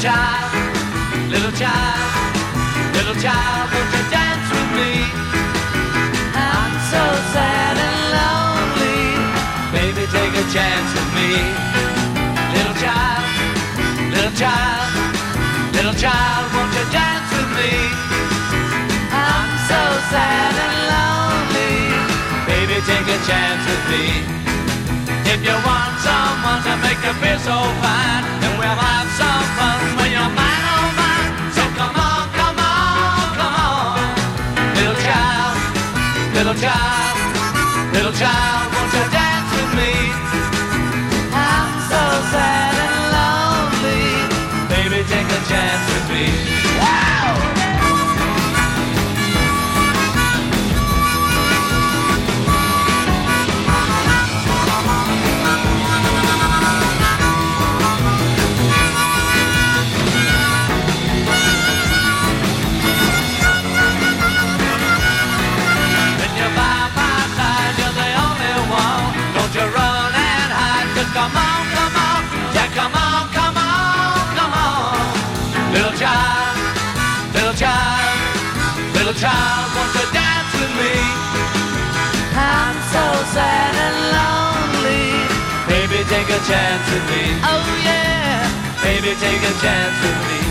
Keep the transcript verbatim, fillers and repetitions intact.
child, little child, little child, won't you dance with me? I'm so sad and lonely, baby, take a chance with me. Little child, little child, little child, won't you dance with me? I'm so sad and lonely, baby, take a chance with me. If you want someone to make you feel so fine, then we'll have some fun when you're mine, oh mine. So come on, come on, come on. Little child, little child, little child, won't you dance with me? I'm so sad and lonely, baby, take a chance with me. Wow! Come on, come on, yeah, come on, come on, come on. Little child, little child, little child, won't you dance with me? I'm so sad and lonely, baby, take a chance with me. Oh yeah, baby, take a chance with me.